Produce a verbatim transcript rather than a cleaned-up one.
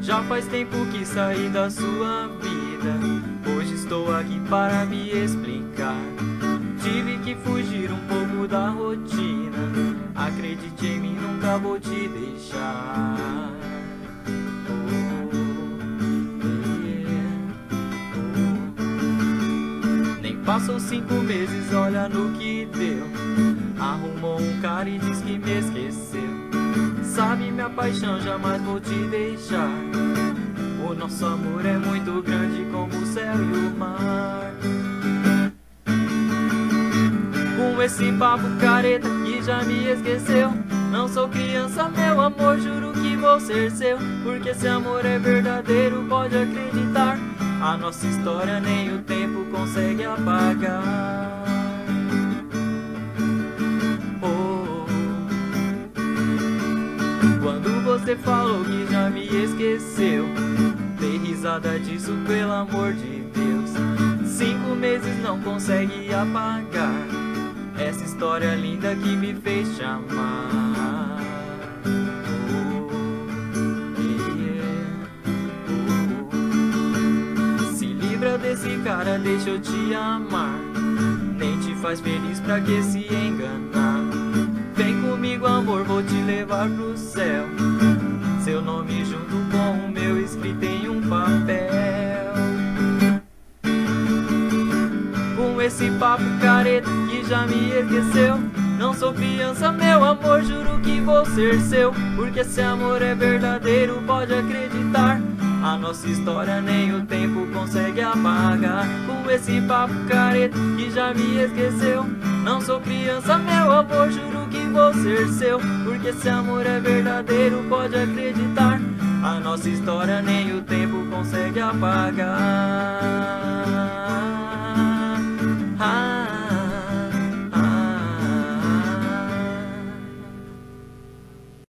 Já faz tempo que saí da sua vida, hoje estou aqui para me explicar. Tive que fugir um pouco da rotina, acredite em mim, nunca vou te deixar. Passou cinco meses, olha no que deu. Arrumou um cara e diz que me esqueceu. Sabe, minha paixão, jamais vou te deixar. O nosso amor é muito grande como o céu e o mar. Com esse papo careta que já me esqueceu. Não sou criança, meu amor, juro que vou ser seu. Porque esse amor é verdadeiro, pode acreditar. A nossa história nem o tempo consegue apagar. Oh, quando você falou que já me esqueceu, dei risada disso, pelo amor de Deus. Cinco meses não consegue apagar essa história linda que me fez te amar. Desse cara, deixa eu te amar. Nem te faz feliz, pra que se enganar? Vem comigo, amor, vou te levar pro céu. Seu nome junto com o meu escrito em um papel. Com esse papo careta que já me esqueceu. Não sou criança, meu amor, juro que vou ser seu. Porque esse amor é verdadeiro, pode acreditar. A nossa história nem o tempo consegue apagar. Com esse papo careta que já me esqueceu. Não sou criança, meu amor, juro que vou ser seu. Porque esse amor é verdadeiro, pode acreditar. A nossa história nem o tempo consegue apagar.